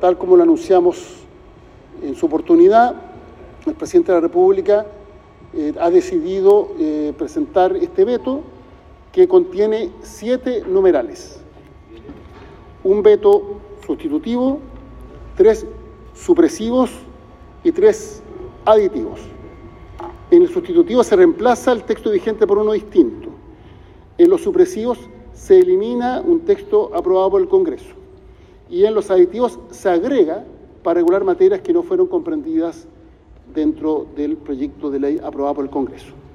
tal como lo anunciamos en su oportunidad, el presidente de la República ha decidido presentar este veto que contiene 7 numerales. Un veto sustitutivo, 3 supresivos y 3 aditivos. En el sustitutivo se reemplaza el texto vigente por uno distinto. En los supresivos se elimina un texto aprobado por el Congreso. Y en los aditivos se agrega para regular materias que no fueron comprendidas dentro del proyecto de ley aprobado por el Congreso.